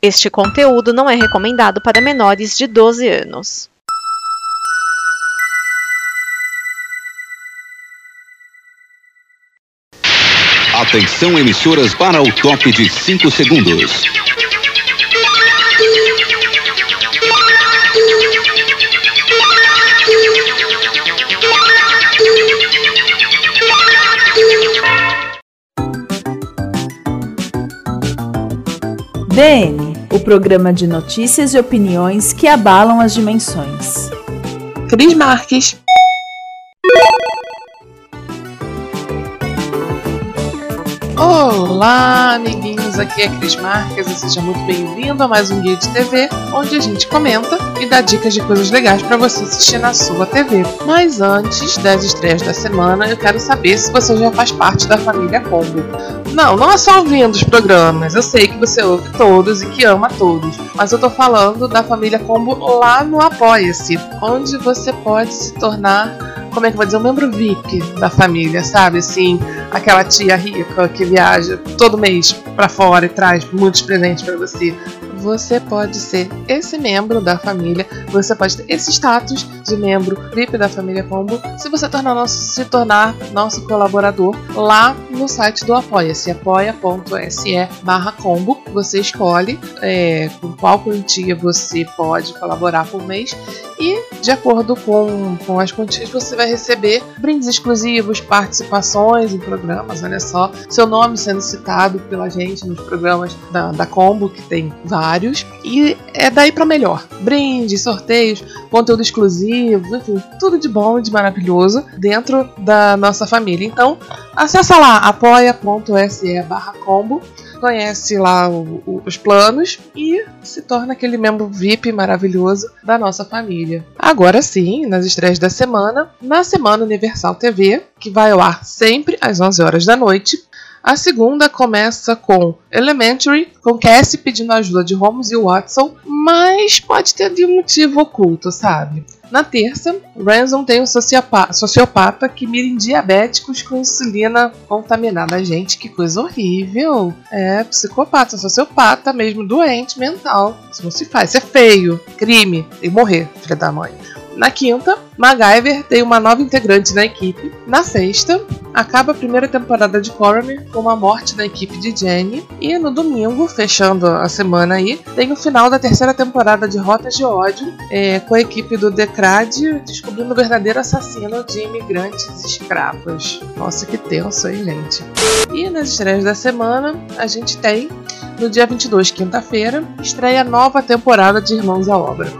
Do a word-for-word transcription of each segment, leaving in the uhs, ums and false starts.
Este conteúdo não é recomendado para menores de doze anos. Atenção, emissoras, para o top de cinco segundos. D N, o programa de notícias e opiniões que abalam as dimensões. Cris Marques. Olá, amiguinhos, aqui é Cris Marques e seja muito bem-vindo a mais um Guia de T V, onde a gente comenta e dá dicas de coisas legais para você assistir na sua T V. Mas antes das estreias da semana, eu quero saber se você já faz parte da família Combo. Não, não é só ouvindo os programas, eu sei que você ouve todos e que ama todos, mas eu tô falando da família Combo lá no Apoia-se, onde você pode se tornar, como é que eu vou dizer, um membro V I P da família, sabe? Assim, aquela tia rica que viaja todo mês pra fora e traz muitos presentes pra você. Você pode ser esse membro da família, você pode ter esse status de membro V I P da família Combo se você tornar nosso, se tornar nosso colaborador lá no site do Apoia-se, apoia.se barra combo. Você escolhe é, com qual quantia você pode colaborar por mês e, de acordo com, com as quantias, você vai receber brindes exclusivos, participações em programas, olha só, seu nome sendo citado pela gente nos programas da, da Combo, que tem vários, e é daí para melhor. Brindes, sorteios, conteúdo exclusivo, enfim, tudo de bom e de maravilhoso dentro da nossa família. Então, acessa lá apoia.se barra combo, conhece lá o, o, os planos e se torna aquele membro V I P maravilhoso da nossa família. Agora sim, nas estreias da semana, na Semana Universal T V, que vai ao ar sempre às onze horas da noite, a segunda começa com Elementary, com Cassie pedindo ajuda de Holmes e Watson, mas pode ter de um motivo oculto, sabe? Na terça, Ransom tem um sociopata, sociopata que mira em diabéticos com insulina contaminada. Gente, que coisa horrível! É, psicopata, sociopata mesmo, doente mental. Isso não se faz, isso é feio, crime, tem que morrer, filha da mãe. Na quinta, MacGyver tem uma nova integrante na equipe. Na sexta, acaba a primeira temporada de Coroner com a morte da equipe de Jenny. E no domingo, fechando a semana aí, tem o final da terceira temporada de Rotas de Ódio, é, com a equipe do Decrad descobrindo o verdadeiro assassino de imigrantes escravos. Nossa, que tenso, hein, gente? E nas estreias da semana, a gente tem, no dia vinte e dois, quinta-feira, estreia a nova temporada de Irmãos à Obra.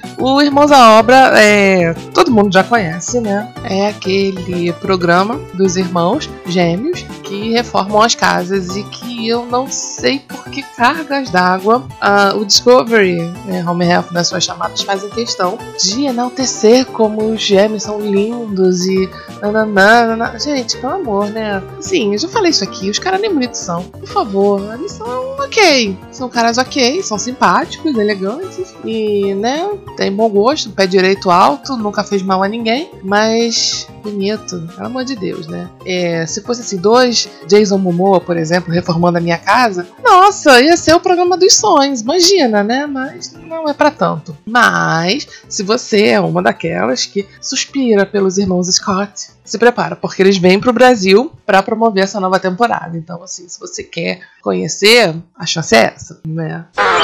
O Irmãos à Obra, é, todo mundo já conhece, né? É aquele programa dos irmãos gêmeos que reformam as casas e que eu não sei por que cargas d'água uh, o Discovery, né, Home Health, nas suas chamadas, fazem questão de enaltecer como os gêmeos são lindos e nananana. Gente, pelo amor, né? Sim, eu já falei isso aqui, os caras nem bonitos são. Por favor, eles são ok. São caras ok, são simpáticos, elegantes e, né, tem bom gosto, pé direito alto, nunca fez mal a ninguém, mas bonito, pelo amor de Deus, né? É, se fosse assim, dois Jason Momoa, por exemplo, reformando a minha casa, nossa, ia ser o programa dos sonhos, imagina, né? Mas não é pra tanto. Mas, se você é uma daquelas que suspira pelos irmãos Scott, se prepara, porque eles vêm pro Brasil pra promover essa nova temporada. Então, assim, se você quer conhecer, a chance é essa, né?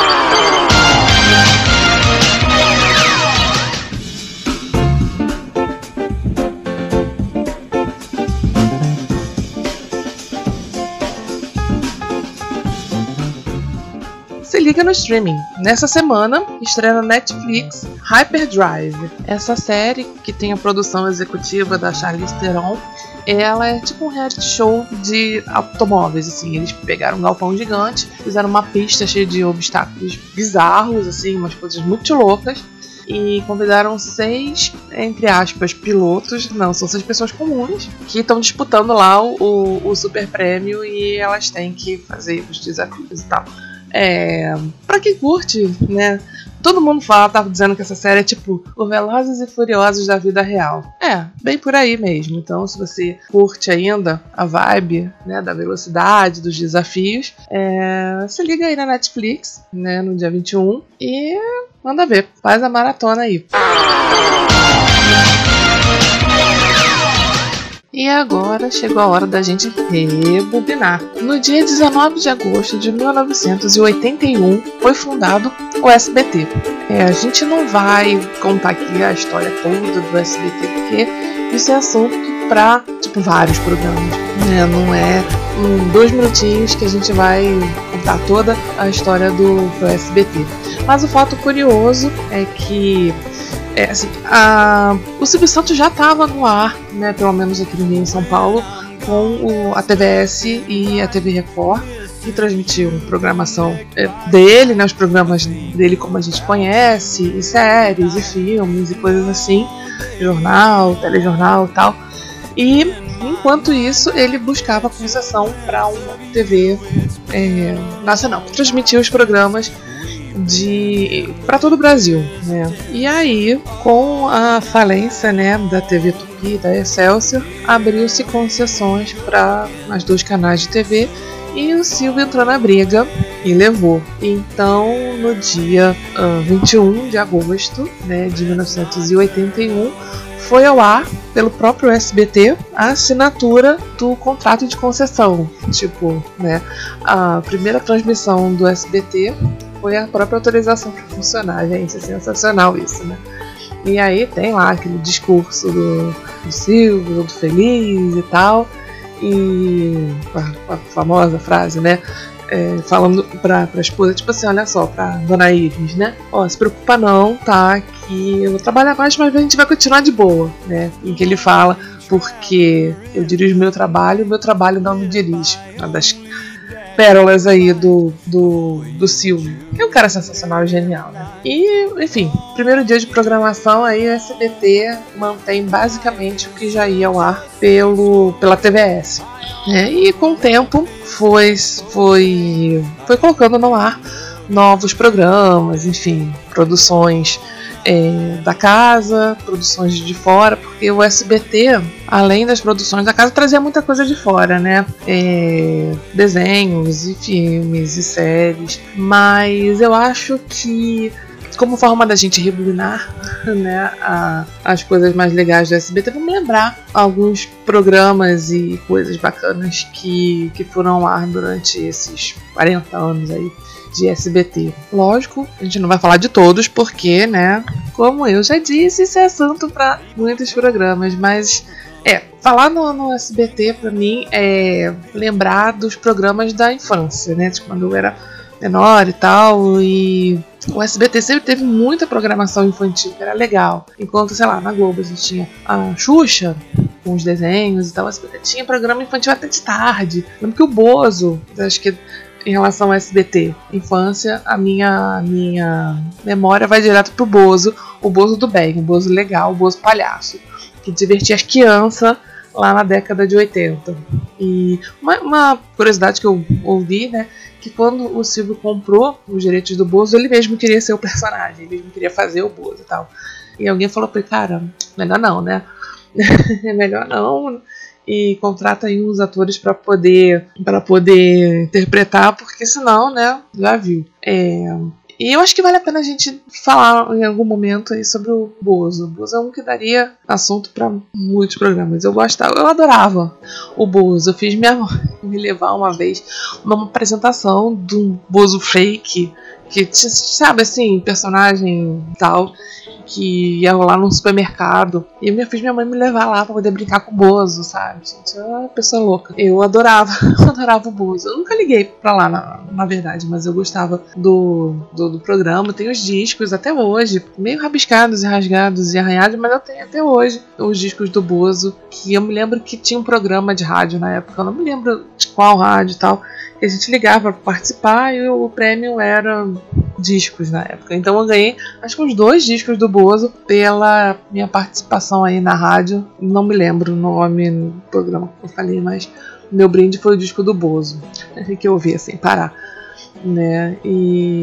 Se liga no streaming. Nessa semana, estreia na Netflix Hyperdrive. Essa série, que tem a produção executiva da Charlize Theron, ela é tipo um reality show de automóveis, assim. Eles pegaram um galpão gigante, fizeram uma pista cheia de obstáculos bizarros, assim, umas coisas muito loucas, e convidaram seis, entre aspas, pilotos, não, são seis pessoas comuns, que estão disputando lá o, o, o super prêmio e elas têm que fazer os desafios e tal. É, pra quem curte, né, todo mundo fala, tava dizendo que essa série é tipo o Velozes e Furiosos da vida real. É, bem por aí mesmo. Então, se você curte ainda a vibe, né, da velocidade, dos desafios, é, se liga aí na Netflix, né, no dia vinte e um e manda ver, faz a maratona aí. E agora chegou a hora da gente rebobinar. No dia dezenove de agosto de mil novecentos e oitenta e um foi fundado o S B T. É, a gente não vai contar aqui a história toda do S B T, porque isso é assunto para tipo, vários programas. Né? Não é em dois minutinhos que a gente vai contar toda a história do, do S B T. Mas o fato curioso é que É, assim, a, o Silvio Santos já estava no ar, né, pelo menos aqui no Rio, em São Paulo, com o, a T V S e a T V Record, que transmitiam programação é, dele, né, os programas dele como a gente conhece, e séries, e filmes, e coisas assim, jornal, telejornal e tal. E, enquanto isso, ele buscava concessão para uma T V é, nacional, que transmitia os programas de para todo o Brasil, né? E aí, com a falência, né, da T V Tupi e da Excelsior, abriu-se concessões para mais dois canais de T V e o Silvio entrou na briga e levou. Então, no dia uh, vinte e um de agosto, né, de mil novecentos e oitenta e um, foi ao ar pelo próprio S B T a assinatura do contrato de concessão. Tipo, né, a primeira transmissão do S B T foi a própria autorização para funcionar, gente. É sensacional isso, né? E aí tem lá aquele discurso do, do Silvio, do Feliz e tal. E a, a famosa frase, né? É, falando pra, pra esposa, tipo assim, olha só, pra Dona Iris, né? Ó, se preocupa não, tá? Que eu vou trabalhar mais, mas a gente vai continuar de boa, né? Em que ele fala, porque eu dirijo meu trabalho, o meu trabalho não me dirige. Uma das pérolas aí do, do, do Silvio, que é um cara sensacional e genial, né? E, enfim, primeiro dia de programação aí o S B T mantém basicamente o que já ia ao ar pelo, pela T V S. É, e com o tempo foi, foi, foi colocando no ar novos programas, enfim, produções É, da casa, produções de fora, porque o S B T, além das produções da casa, trazia muita coisa de fora, né? É, desenhos e filmes e séries, mas eu acho que, como forma da gente rebobinar, né, a, as coisas mais legais do S B T, vamos lembrar alguns programas e coisas bacanas que, que foram ao ar durante esses quarenta anos aí de S B T. Lógico, a gente não vai falar de todos, porque, né, como eu já disse, isso é assunto para muitos programas, mas é, falar no, no S B T pra mim é lembrar dos programas da infância, né, de quando eu era menor e tal, e o S B T sempre teve muita programação infantil, que era legal. Enquanto, sei lá, na Globo a gente tinha a Xuxa, com os desenhos e tal, o S B T tinha programa infantil até de tarde. Lembro que o Bozo, acho que em relação ao S B T, infância, a minha, a minha memória vai direto pro Bozo, o Bozo do bem, o Bozo legal, o Bozo palhaço, que divertia as crianças lá na década de oitenta. E uma, uma curiosidade que eu ouvi, né, que quando o Silvio comprou os direitos do Bozo, ele mesmo queria ser o personagem, ele mesmo queria fazer o Bozo e tal. E alguém falou pra ele, cara, melhor não, né? É melhor não. E contrata aí uns atores para poder para poder interpretar, porque senão, né, já viu. É, e eu acho que vale a pena a gente falar em algum momento aí sobre o Bozo. O Bozo é um que daria assunto para muitos programas. Eu gostava, eu adorava o Bozo. Eu fiz minha mãe me levar uma vez numa apresentação de um Bozo fake, que sabe assim, personagem tal, que ia rolar num supermercado. E eu fiz minha mãe me levar lá pra poder brincar com o Bozo, sabe? Gente, é uma pessoa louca. Eu adorava, eu adorava o Bozo. Eu nunca liguei pra lá, na, na verdade, mas eu gostava do, do, do programa. Tenho os discos até hoje, meio rabiscados e rasgados e arranhados, mas eu tenho até hoje os discos do Bozo, que eu me lembro que tinha um programa de rádio na época, eu não me lembro de qual rádio e tal, que a gente ligava pra participar e o prêmio era discos na época. Então eu ganhei acho que uns dois discos do Bozo pela minha participação aí na rádio. Não me lembro o nome do programa que eu falei, mas meu brinde foi o disco do Bozo, que eu ouvi assim, parar, né? E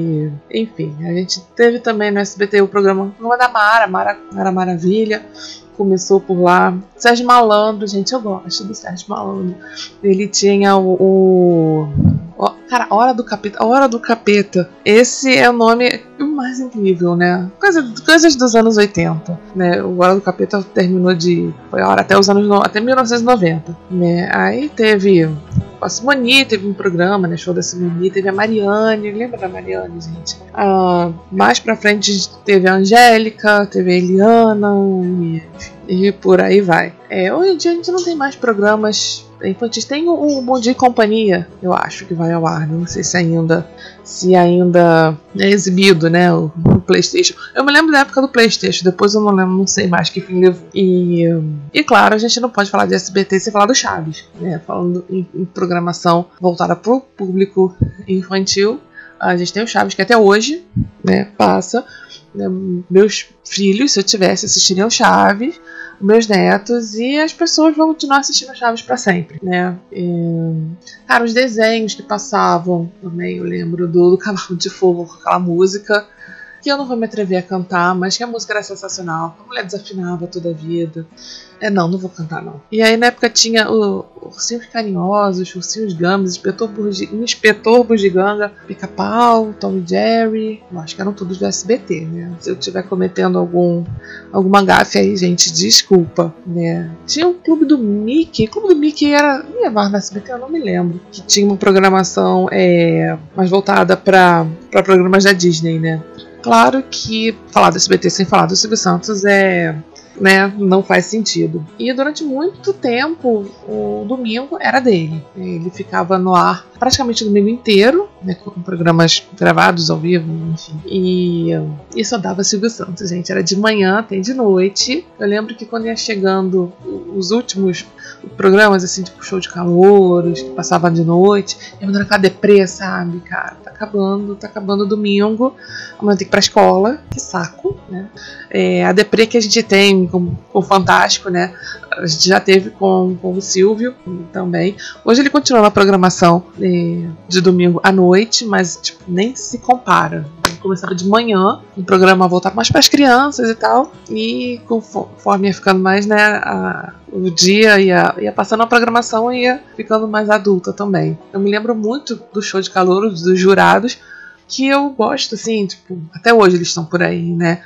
Enfim, a gente teve também no S B T o programa, o programa da Mara, Mara, Mara Maravilha. Começou por lá. Sérgio Malandro, gente, eu gosto do Sérgio Malandro. Ele tinha o... o cara, Hora do Capeta. Hora do Capeta. Esse é o nome mais incrível, né? Coisa, coisas dos anos oitenta, né? O Hora do Capeta terminou de... Foi a hora até os anos... Até mil novecentos e noventa, né? Aí teve... A Simone teve um programa, né? Show da Simone. Teve a Mariane. Lembra da Mariane, gente? Ah, mais pra frente teve a Angélica. Teve a Eliana. E, e por aí vai. É, hoje em dia a gente não tem mais programas infantis. Tem o, o Bom Dia e Companhia, eu acho que vai ao ar. Não sei se ainda, se ainda é exibido, né? O, o PlayStation. Eu me lembro da época do PlayStation. Depois eu não lembro, não sei mais que fim levou. E, e claro, a gente não pode falar de S B T sem falar do Chaves, né? Falando em, em programação voltada para o público infantil. A gente tem o Chaves que até hoje, né, passa. Né, meus filhos, se eu tivesse, assistiriam Chaves, meus netos, e as pessoas vão continuar assistindo Chaves para sempre, né? E, cara, os desenhos que passavam também, eu lembro do, do Cavalo de Fogo com aquela música, que eu não vou me atrever a cantar, mas que a música era sensacional. A mulher desafinava toda a vida. É, não, não vou cantar, não. E aí, na época, tinha o Ursinhos Carinhosos, Ursinhos Gummies, Inspetor, Burgi, Inspetor Bugiganga, Pica-Pau, Tom e Jerry. Eu acho que eram todos do S B T, né? Se eu estiver cometendo algum, alguma gafe aí, gente, desculpa, né? Tinha o Clube do Mickey. O Clube do Mickey era... Ia mais no S B T, eu não me lembro. Que tinha uma programação é, mais voltada para programas da Disney, né? Claro que falar do S B T sem falar do Silvio Santos é, né, não faz sentido. E durante muito tempo o domingo era dele. Ele ficava no ar praticamente o domingo inteiro, né, com programas gravados ao vivo, enfim. E, e só dava Silvio Santos, gente. Era de manhã até de noite. Eu lembro que quando ia chegando os últimos programas, assim, tipo Show de Calouros, que passava de noite, eu me dando aquela deprê, sabe, cara? Tá acabando, tá acabando o domingo, amanhã tem que ir pra escola, que saco, né? É, a deprê que a gente tem com, com o Fantástico, né? A gente já teve com, com o Silvio também. Hoje ele continua na programação é, de domingo à noite, mas tipo, nem se compara. Ele começava de manhã, um programa voltado mais para as crianças e tal, e conforme ia ficando mais, né, a, o dia ia, ia passando a programação e ia ficando mais adulta também. Eu me lembro muito do Show de Calouros, dos jurados, que eu gosto, assim, tipo, até hoje eles estão por aí, né?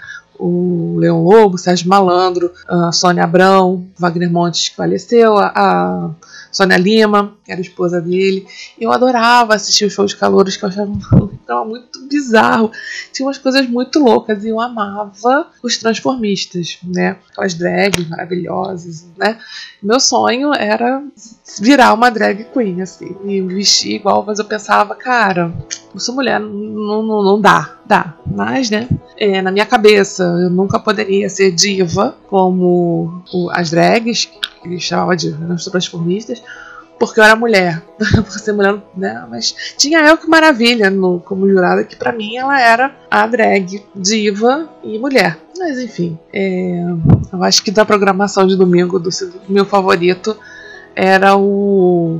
O Leão Lobo, Sérgio Malandro, a Sônia Abrão, Wagner Montes, que faleceu, a, a Sônia Lima, que era a esposa dele. Eu adorava assistir o Show de Calouros, que eu achava muito bizarro. Tinha umas coisas muito loucas e eu amava os transformistas, né? Aquelas drags maravilhosas, né? Meu sonho era virar uma drag queen, assim, e vestir igual, mas eu pensava, cara, eu sou mulher, não, não, não dá, dá. Mas, né, é, na minha cabeça, eu nunca poderia ser diva como o, as drags, que eles chamavam de transformistas, porque eu era mulher, por ser mulher, né? Mas tinha a Elke Maravilha no, como jurada, que pra mim ela era a drag, diva e mulher. Mas enfim, é, eu acho que da programação de domingo, do meu favorito era o,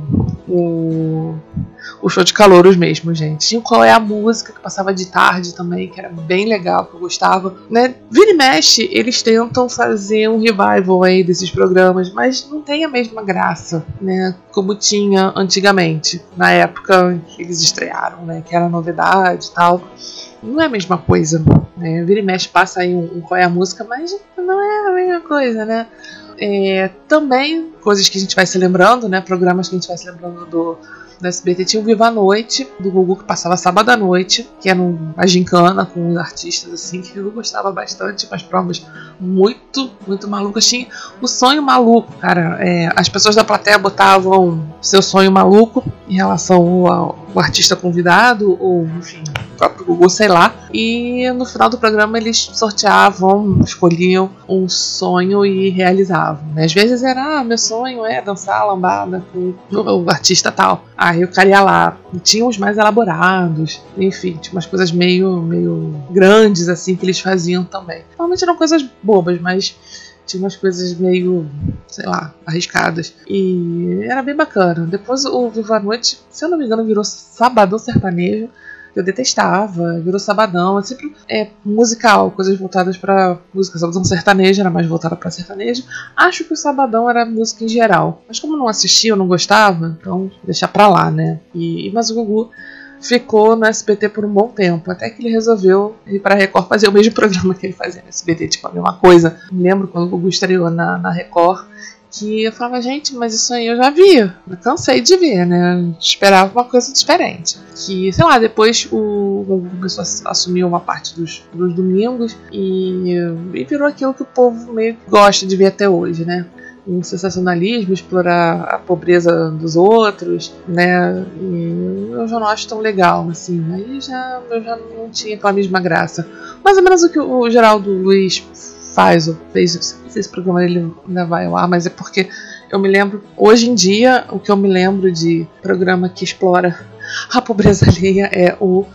o, o Show de Calouros mesmo, gente. Tinha Qual é a Música, que passava de tarde também, que era bem legal, que eu gostava, né? Vira e mexe, eles tentam fazer um revival aí desses programas, mas não tem a mesma graça, né? Como tinha antigamente, na época que eles estrearam, né? Que era novidade e tal. Não é a mesma coisa, né? Vira e mexe, passa aí um, um Qual é a Música, mas não é a mesma coisa, né? É, também coisas que a gente vai se lembrando, né? Programas que a gente vai se lembrando do, do S B T. Tinha o Viva a Noite, do Gugu, que passava sábado à noite, que era uma gincana com os artistas, assim, que eu gostava bastante, com as provas muito, muito malucas. Tinha o Sonho Maluco, cara. É, as pessoas da plateia botavam seu sonho maluco em relação ao, ao artista convidado, ou enfim, o próprio Gugu, sei lá. E no final do programa eles sorteavam, escolhiam um sonho e realizavam, né? Às vezes era, ah, meu sonho é dançar a lambada com o artista tal. Aí o cara ia lá. E tinha os mais elaborados, enfim, tinha umas coisas meio, meio grandes assim que eles faziam também. Normalmente eram coisas bobas, mas tinha umas coisas meio, sei lá, arriscadas. E era bem bacana. Depois o Viva a Noite, se eu não me engano, virou Sabadão Sertanejo. eu detestava, virou Sabadão, é sempre é, musical, coisas voltadas pra música. Sabadão sertaneja era mais voltada pra sertanejo. Acho que o Sabadão era música em geral, mas como eu não assistia, eu não gostava, então deixar pra lá, né? E, mas o Gugu ficou no S B T por um bom tempo, até que ele resolveu ir pra Record fazer o mesmo programa que ele fazia no S B T, tipo a mesma coisa. Me lembro quando o Gugu estreou na, na Record, que eu falava, gente, mas isso aí eu já vi, eu cansei de ver, né? Eu esperava uma coisa diferente. Que, sei lá, depois o Gugu começou a assumir uma parte dos, dos domingos e, e virou aquilo que o povo meio gosta de ver até hoje, né? Um sensacionalismo, explorar a pobreza dos outros, né? E eu já não acho tão legal, assim. Aí já, eu já não tinha aquela mesma graça. Mais ou menos o que o Geraldo Luiz faz, ou fez, não sei se esse programa ele ainda vai ao ar, mas é porque eu me lembro, hoje em dia, o que eu me lembro de programa que explora a pobreza alheia é o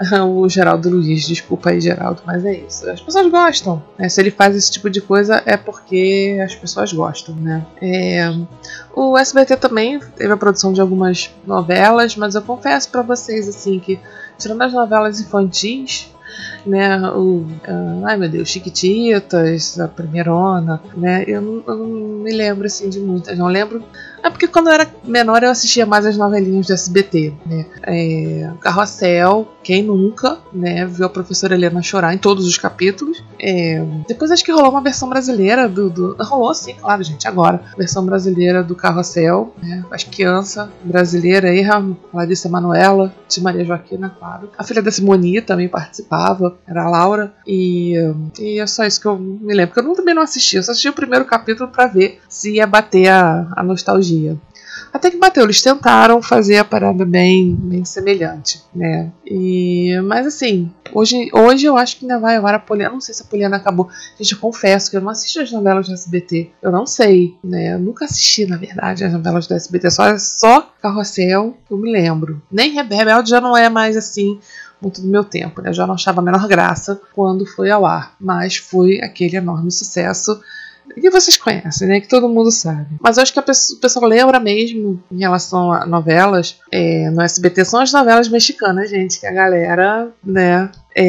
o Geraldo Luiz, desculpa aí, Geraldo, mas é isso. As pessoas gostam, né? Se ele faz esse tipo de coisa é porque as pessoas gostam, né? É... O S B T também teve a produção de algumas novelas, mas eu confesso pra vocês, assim, que tirando as novelas infantis, né, o, uh, ai meu Deus, Chiquititas, a Primeirona, né, eu não, eu não me lembro assim de muitas, não lembro. É porque quando eu era menor eu assistia mais as novelinhas do S B T, né? É, Carrossel, quem nunca, né? Viu a professora Helena chorar em todos os capítulos. É, depois acho que rolou uma versão brasileira do, do... Rolou sim, claro, gente, agora. Versão brasileira do Carrossel, né? As crianças brasileiras aí, a Larissa Manoela, de Maria Joaquina, claro. A filha da Simoni também participava, era a Laura. E, e é só isso que eu me lembro, porque eu também não assisti. Eu só assisti o primeiro capítulo pra ver se ia bater a, a nostalgia. Até que bateu, eles tentaram fazer a parada bem, bem semelhante, né? E, mas assim, hoje, hoje eu acho que ainda vai agora a Poliana. Não sei se a Poliana acabou. Gente, eu confesso que eu não assisto as novelas do S B T. Eu não sei, né? Eu nunca assisti, na verdade, as novelas do S B T. Só, só Carrossel, que eu me lembro. Nem Rebelde já não é mais assim muito do meu tempo, né? Eu já não achava a menor graça quando foi ao ar. Mas foi aquele enorme sucesso que vocês conhecem, né? Que todo mundo sabe. Mas eu acho que a pessoa, o pessoal lembra mesmo em relação a novelas é, no S B T são as novelas mexicanas, gente, que a galera, né?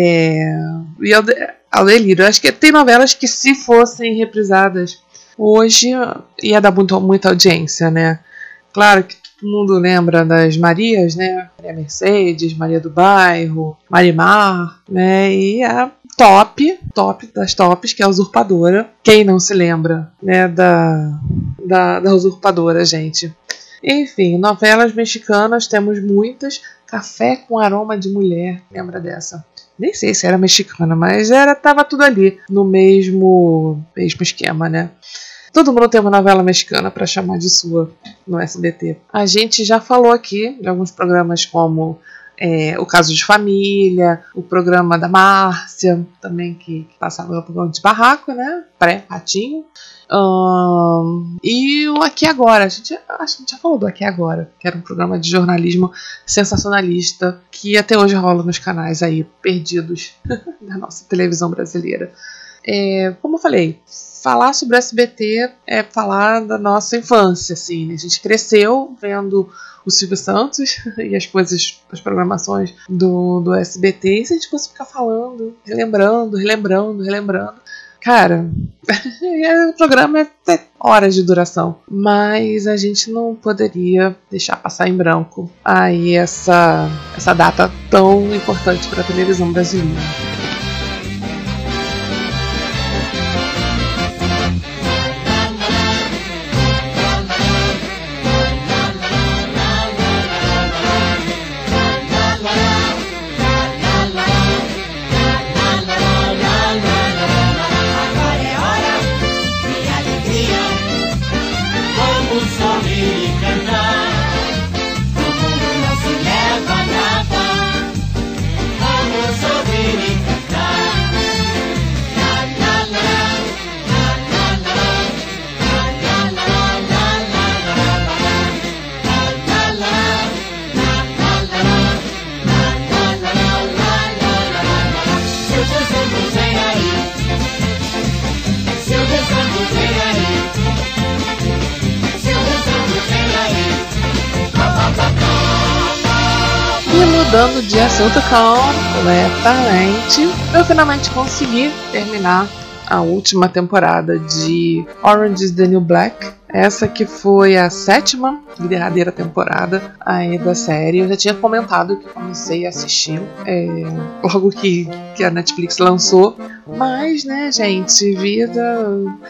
É, e ao, ao delírio. Eu acho que tem novelas que, se fossem reprisadas hoje, ia dar muito, muita audiência, né? Claro que todo mundo lembra das Marias, né? Maria Mercedes, Maria do Bairro, Marimar, né? E a top, top das tops, que é a Usurpadora. Quem não se lembra, né, da, da, da Usurpadora, gente? Enfim, novelas mexicanas temos muitas. Café com Aroma de Mulher, lembra dessa? Nem sei se era mexicana, mas era, tava tudo ali no mesmo, mesmo esquema, né? Todo mundo tem uma novela mexicana para chamar de sua no S B T. A gente já falou aqui de alguns programas como é, O Caso de Família, o programa da Márcia, também que, que passava no programa de barraco, né? Pré-ratinho. Um, e o Aqui Agora. A gente, acho que a gente já falou do Aqui Agora, que era um programa de jornalismo sensacionalista que até hoje rola nos canais aí perdidos da nossa televisão brasileira. É, como eu falei, falar sobre o S B T é falar da nossa infância, assim, né? A gente cresceu vendo o Silvio Santos e as coisas, as programações do, do S B T, e se a gente fosse ficar falando, relembrando, relembrando, relembrando, cara, o programa é até horas de duração, mas a gente não poderia deixar passar em branco aí essa, essa data tão importante para a televisão brasileira. Vamos ouvir e mudando de assunto completamente, eu finalmente consegui terminar a última temporada de Orange is the New Black. Essa que foi a sétima e derradeira temporada aí da série. Eu já tinha comentado que comecei a assistir é, logo que, que a Netflix lançou. Mas, né, gente, vida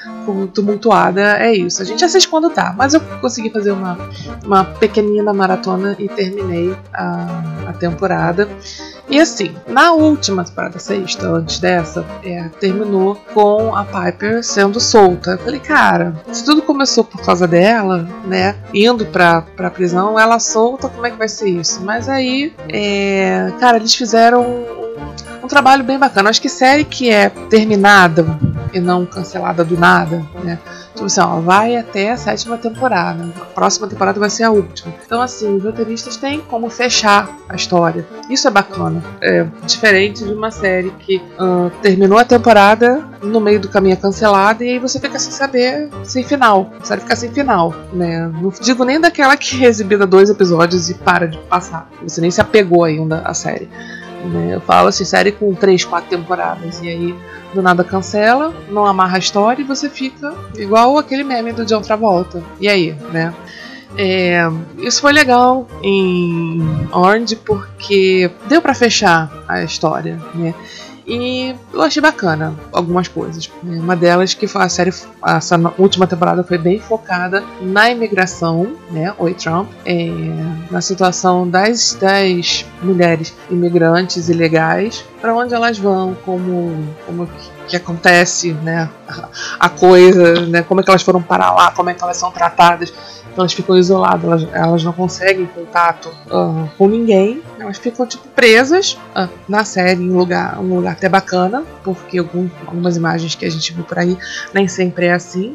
tumultuada é isso. A gente assiste quando tá. Mas eu consegui fazer uma, uma pequenina maratona e terminei a, a temporada. E assim, na última temporada, sexta, antes dessa, é, terminou com a Piper sendo solta. Eu falei, cara, se tudo começou por causa dela, né, indo pra, pra prisão, ela solta, como é que vai ser isso? Mas aí, é, cara, eles fizeram um, um trabalho bem bacana. Acho que série que é terminada e não cancelada do nada, né, tipo assim, ó, vai até a sétima temporada, a próxima temporada vai ser a última. Então assim, os roteiristas têm como fechar a história. Isso é bacana, é diferente de uma série que uh, terminou a temporada, no meio do caminho é cancelada, e aí você fica sem saber, sem final, a série fica sem final, né? Não digo nem daquela que é exibida dois episódios e para de passar, você nem se apegou ainda à série, né? Eu falo assim, série com três, quatro temporadas, e aí do nada cancela, não amarra a história e você fica igual aquele meme do John Travolta. E aí, né? É, isso foi legal em Orange porque deu pra fechar a história, né? E eu achei bacana algumas coisas. Uma delas que foi a série, essa última temporada foi bem focada na imigração, né? Oi Trump, é, na situação das, das mulheres imigrantes ilegais, para onde elas vão, como, como que, que acontece, né? A coisa, né? Como é que elas foram parar lá, como é que elas são tratadas. Então elas ficam isoladas, elas, elas não conseguem contato uh, com ninguém. Elas ficam tipo presas uh, na série, em um lugar, um lugar até bacana, porque algum, algumas imagens que a gente viu por aí nem sempre é assim.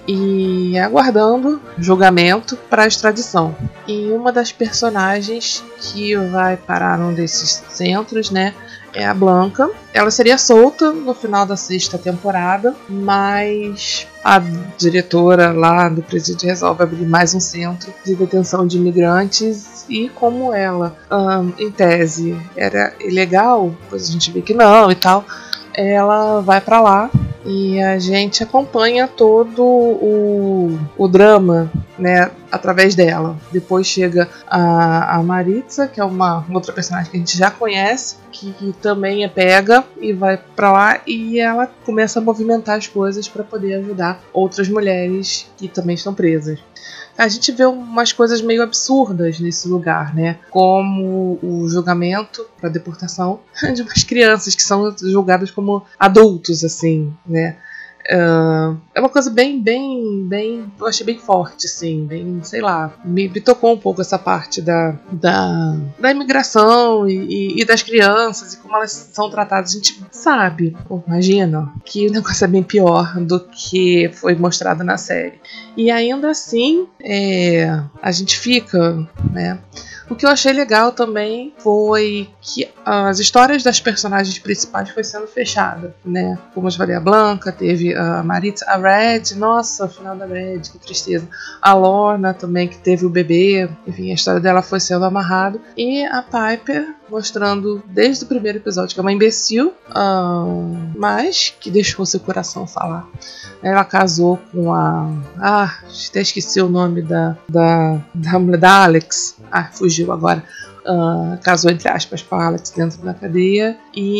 E aguardando julgamento para extradição. E uma das personagens que vai parar num desses centros, né, é a Blanca. Ela seria solta no final da sexta temporada, mas a diretora lá do presídio resolve abrir mais um centro de detenção de imigrantes, e como ela, um, em tese, era ilegal, depois a gente vê que não e tal, ela vai para lá e a gente acompanha todo o, o drama, né, através dela. Depois chega a, a Maritza, que é uma outra personagem que a gente já conhece, que, que também é pega e vai pra lá, e ela começa a movimentar as coisas para poder ajudar outras mulheres que também estão presas. A gente vê umas coisas meio absurdas nesse lugar, né? Como o julgamento para deportação de umas crianças que são julgadas como adultos, assim, né? Uh, é uma coisa bem, bem, bem, eu achei bem forte, assim, bem, sei lá, me, me tocou um pouco essa parte da, da, da imigração e, e, e das crianças e como elas são tratadas. A gente sabe, imagina, que o negócio é bem pior do que foi mostrado na série. E ainda assim, é, a gente fica, né? O que eu achei legal também foi que as histórias das personagens principais foi sendo fechada, né? Como eu falei, a Blanca, teve a Maritza, a Red, nossa, o final da Red, que tristeza. A Lorna também, que teve o bebê, enfim, a história dela foi sendo amarrada. E a Piper mostrando desde o primeiro episódio que é uma imbecil, hum, mas que deixou seu coração falar. Ela casou com a... Ah, até esqueci o nome da, da, da mulher da Alex. Ah, fugiu agora. Uh, casou, entre aspas, com a Alex dentro da cadeia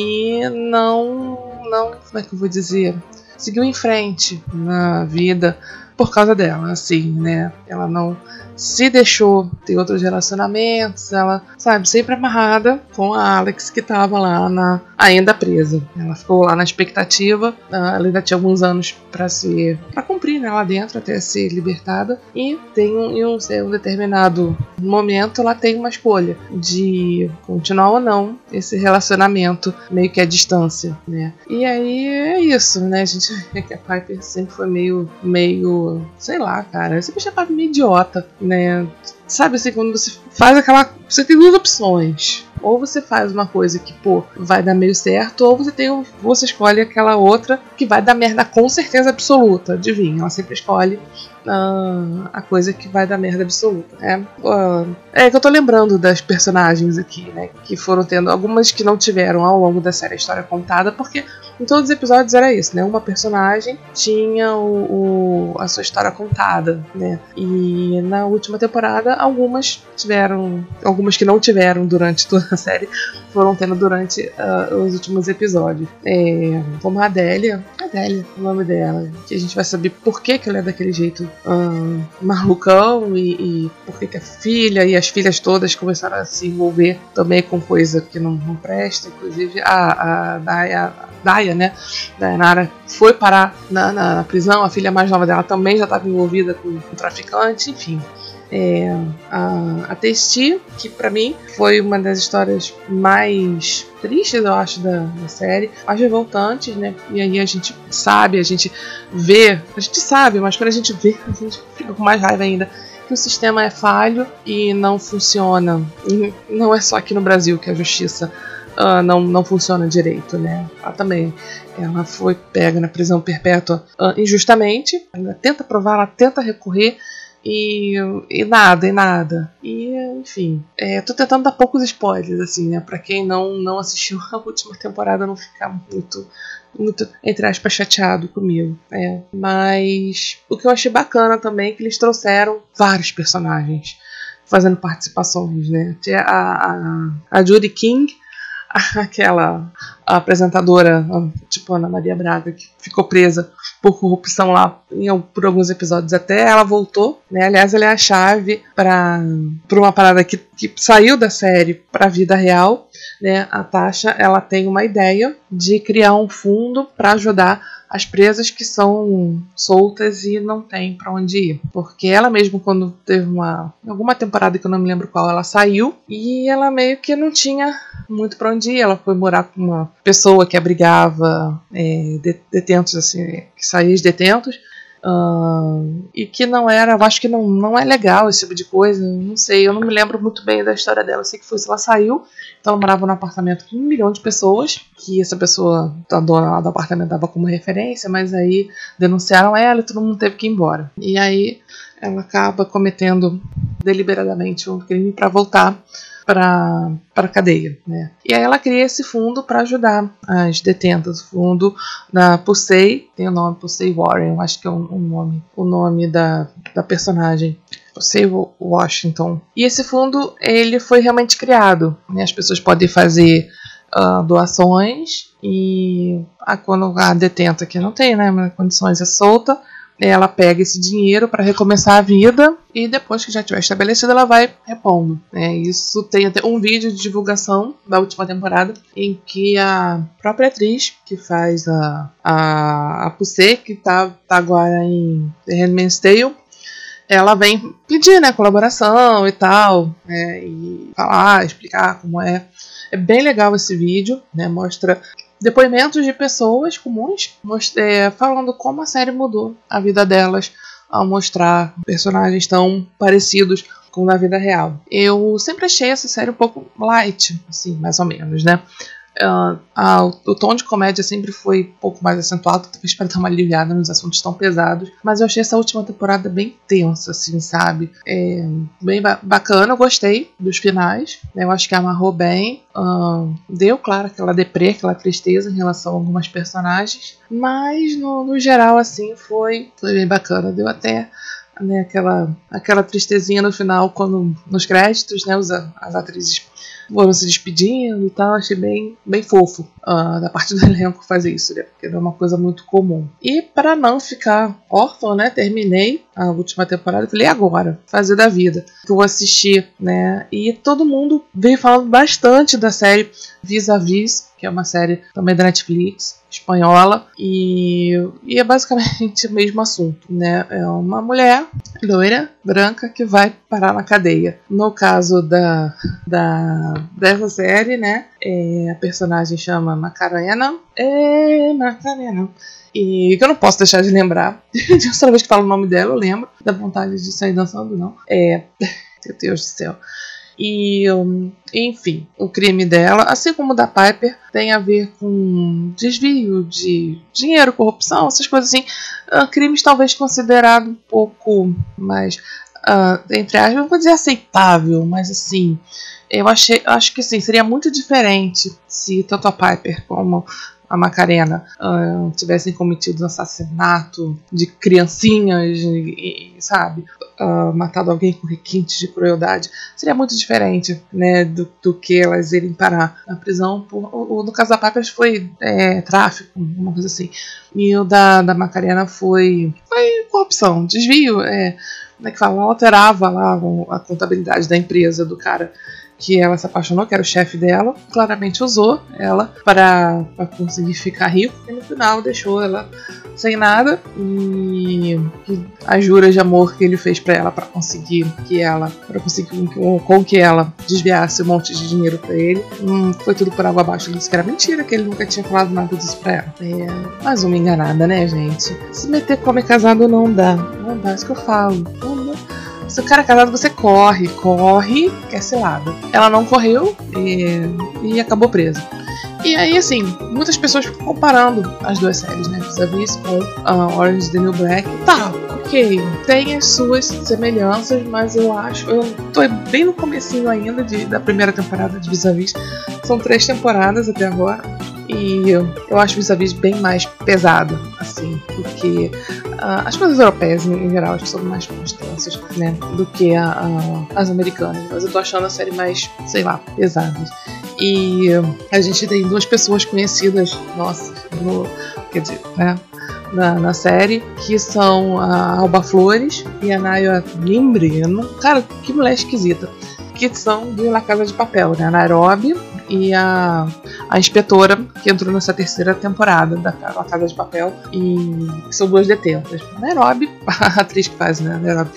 e não, não, como é que eu vou dizer? Seguiu em frente na vida por causa dela, assim, né? Ela não se deixou ter outros relacionamentos, ela, sabe, sempre amarrada com a Alex, que estava lá na, ainda presa. Ela ficou lá na expectativa, ela ainda tinha alguns anos para se para cumprir, né, lá dentro, até ser libertada, e tem um, em um, um determinado momento ela tem uma escolha de continuar ou não esse relacionamento meio que à distância, né? E aí é isso, né? A gente vê que a Piper sempre foi meio, meio, sei lá, cara, eu sempre achava meio idiota, né? Sabe assim, quando você faz aquela... Você tem duas opções, Ou você faz uma coisa que, pô, vai dar meio certo, ou você tem, você escolhe aquela outra que vai dar merda com certeza absoluta. Adivinha, ela sempre escolhe Uh, a coisa que vai dar merda absoluta, né? Uh, é que eu tô lembrando das personagens aqui, né? Que foram tendo, algumas que não tiveram ao longo da série a história contada, porque em todos os episódios era isso, né? Uma personagem tinha o, o, a sua história contada, né? E na última temporada, algumas tiveram, algumas que não tiveram durante toda a série, foram tendo durante uh, os últimos episódios. É, como a Adélia, Adélia, o nome dela, que a gente vai saber por que, que ela é daquele jeito Uh, malucão e, e por que a filha e as filhas todas começaram a se envolver também com coisa que não, não presta. Inclusive a, a Daya, Daya, né, Dayanara foi parar na, na prisão. A filha mais nova dela também já estava envolvida com um traficante, enfim. É, a, a Testi, que pra mim foi uma das histórias mais tristes, eu acho, da, da série, mais revoltantes, né? E aí a gente sabe, a gente vê, a gente sabe, mas quando a gente vê, a gente fica com mais raiva ainda, que o sistema é falho e não funciona. E não é só aqui no Brasil que a justiça uh, não, não funciona direito, né? Ela também, ela foi pega na prisão perpétua uh, injustamente, ela tenta provar, ela tenta recorrer, E, e nada, e nada. E, enfim, é, tô tentando dar poucos spoilers, assim, né? Pra quem não, não assistiu a última temporada não ficar muito, muito, entre aspas, chateado comigo. É. Mas o que eu achei bacana também é que eles trouxeram vários personagens fazendo participações, né? Tinha a, a, a Judy King, aquela apresentadora tipo Ana Maria Braga, que ficou presa por corrupção lá em, por alguns episódios até, ela voltou, né? Aliás, ela é a chave para uma parada que, que saiu da série para a vida real, né? A Tasha, ela tem uma ideia de criar um fundo para ajudar as presas que são soltas e não tem pra onde ir. Porque ela mesma, quando teve uma alguma temporada que eu não me lembro qual, ela saiu e ela meio que não tinha muito pra onde ir. Ela foi morar com uma pessoa que abrigava é, detentos, assim, que saía de detentos. Uh, e que não era, eu acho que não, não é legal esse tipo de coisa, não sei, eu não me lembro muito bem da história dela, eu sei que foi se ela saiu, então ela morava num apartamento com um milhão de pessoas, que essa pessoa, a dona lá do apartamento, dava como referência, mas aí denunciaram ela e todo mundo teve que ir embora, e aí ela acaba cometendo deliberadamente um crime para voltar para a cadeia, né? E aí ela cria esse fundo para ajudar as detentas. O fundo da Pussy, tem o nome Pussy Warren, eu acho que é um, um nome, o nome da, da personagem, Pussy Washington. E esse fundo, ele foi realmente criado, né? As pessoas podem fazer uh, doações e ah, quando a detenta que não tem, né, condições, é solta, ela pega esse dinheiro para recomeçar a vida e depois que já estiver estabelecida ela vai repondo, né? Isso tem até um vídeo de divulgação da última temporada em que a própria atriz que faz a, a, a Pussy, que tá, tá agora em The Handmaid's Tale, ela vem pedir, né, colaboração e tal, né, e falar, explicar como é. É bem legal esse vídeo, né? Mostra depoimentos de pessoas comuns é, falando como a série mudou a vida delas ao mostrar personagens tão parecidos com na vida real. Eu sempre achei essa série um pouco light, assim, mais ou menos, né? Uh, a, o tom de comédia sempre foi um pouco mais acentuado, talvez para dar uma aliviada nos assuntos tão pesados, mas eu achei essa última temporada bem tensa, assim, sabe? É, bem ba- bacana, eu gostei dos finais, né? Eu acho que amarrou bem, uh, deu, claro, aquela deprê, aquela tristeza em relação a algumas personagens, mas no, no geral, assim, foi, foi bem bacana, deu até, né, aquela, aquela tristezinha no final, quando nos créditos, né, os, as atrizes foram se despedindo e tal, achei bem, bem fofo uh, da parte do elenco fazer isso, né? Porque é uma coisa muito comum. E para não ficar órfão, né, terminei a última temporada, falei, agora, fazer da vida, que eu vou assistir, né, e todo mundo veio falando bastante da série Vis-a-Vis, que é uma série também da Netflix, espanhola, e, e é basicamente o mesmo assunto, né? É uma mulher loira, branca, que vai parar na cadeia. No caso da, da, dessa série, né? É, a personagem chama Macarena. É Macarena. E que eu não posso deixar de lembrar. Toda vez que falo o nome dela, eu lembro. Dá vontade de sair dançando, não. É, meu Deus do céu. E, um, enfim, o crime dela, assim como o da Piper, tem a ver com desvio de dinheiro, corrupção, essas coisas assim. Uh, crimes talvez considerados um pouco mais, uh, entre aspas, não vou dizer aceitável, mas assim, eu achei, acho que assim, seria muito diferente se tanto a Piper como a Macarena uh, tivessem cometido um assassinato de criancinhas, e, e, sabe, uh, matado alguém com requintes de crueldade. Seria muito diferente, né, do, do que elas irem parar na prisão. Por, o, no caso da Piper foi é, tráfico, uma coisa assim. E o da, da Macarena foi, foi corrupção, desvio. É, como é que fala? Ela alterava lá a contabilidade da empresa do cara que ela se apaixonou, que era o chefe dela, claramente usou ela para conseguir ficar rico, e no final deixou ela sem nada, e, e as juras de amor que ele fez para ela para conseguir que ela para conseguir com, com que ela desviasse um monte de dinheiro para ele, hum, foi tudo por água abaixo. Ele disse que era mentira, que ele nunca tinha falado nada disso para ela. É, mais uma enganada, né, gente? Se meter com homem casado não dá, não dá, é isso que eu falo, não dá. Se o cara é casado, você corre, corre, quer ser lado. Ela não correu e, e acabou presa. E aí, assim, muitas pessoas ficam comparando as duas séries, né? Vis-a-vis com uh, Orange is the New Black. Tá, ok, tem as suas semelhanças, mas eu acho... Eu tô bem no comecinho ainda de, da primeira temporada de Vis-a-vis. São três temporadas até agora. E eu, eu acho Vis-a-vis bem mais pesado, assim, porque uh, as coisas europeias, em, em geral, acho que são mais constâncias, né, do que a, a, as americanas. Mas eu tô achando a série mais, sei lá, pesada. E uh, a gente tem duas pessoas conhecidas, nossa, no, quer dizer, né, na, na série, que são a Alba Flores e a Naya Limbrino. Cara, que mulher esquisita. Que são de La Casa de Papel, né, a Nairobi e a, a inspetora que entrou nessa terceira temporada da La Casa de Papel, e são duas detentas. Nairobi, a atriz que faz, né, Nairobi,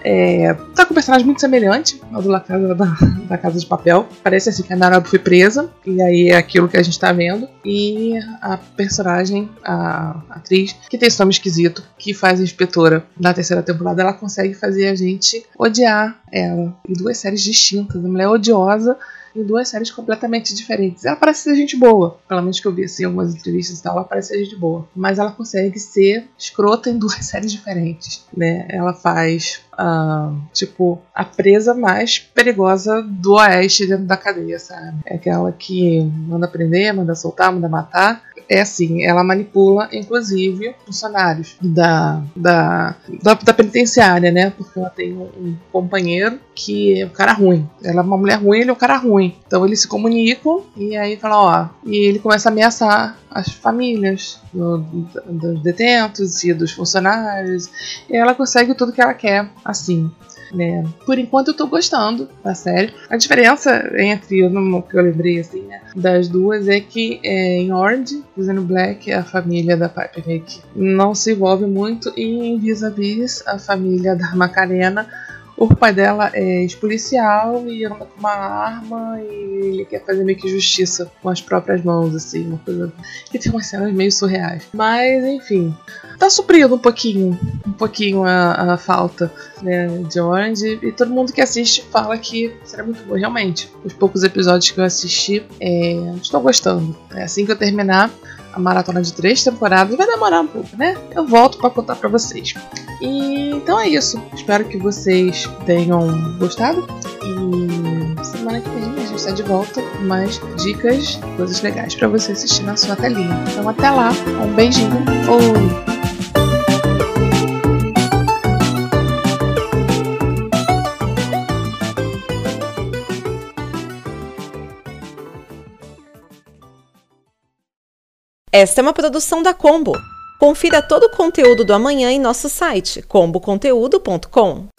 é, tá com um personagem muito semelhante ao do La Casa, da, da Casa de Papel. Parece assim que a Nairobi foi presa, e aí é aquilo que a gente tá vendo. E a personagem, a atriz, que tem esse nome esquisito, que faz a inspetora na terceira temporada, ela consegue fazer a gente odiar ela. Em duas séries distintas, a mulher é odiosa em duas séries completamente diferentes. Ela parece ser gente boa, pelo menos que eu vi assim, algumas entrevistas e tal, ela parece ser gente boa, mas ela consegue ser escrota em duas séries diferentes, né? Ela faz uh, tipo, a presa mais perigosa do oeste dentro da cadeia, sabe? É aquela que manda prender, manda soltar, manda matar. É assim, ela manipula, inclusive, funcionários da, da, da, da penitenciária, né? Porque ela tem um, um companheiro que é um cara ruim. Ela é uma mulher ruim, ele é um cara ruim. Então eles se comunicam e aí fala, ó, e ele começa a ameaçar as famílias do, do, dos detentos e dos funcionários. E ela consegue tudo que ela quer, assim. Né? Por enquanto eu tô gostando da série. A diferença entre o que eu lembrei assim, né, das duas é que é, em Orange is the New Black, a família da Piper meio que não se envolve muito, e em Vis-a-Vis, a família da Macarena, o pai dela é ex-policial e anda com uma arma e ele quer fazer meio que justiça com as próprias mãos, assim, uma coisa que tem umas cenas meio surreais. Mas, enfim, tá suprindo um pouquinho, um pouquinho a, a falta, né, de Orange, e todo mundo que assiste fala que será muito bom, realmente. Os poucos episódios que eu assisti, é, estou gostando. É assim que eu terminar a maratona de três temporadas, vai demorar um pouco, né? Eu volto pra contar pra vocês. E então é isso. Espero que vocês tenham gostado. E semana que vem a gente está de volta com mais dicas, coisas legais pra você assistir na sua telinha. Então até lá. Um beijinho. Oi! Esta é uma produção da Combo. Confira todo o conteúdo do amanhã em nosso site combo conteúdo ponto com.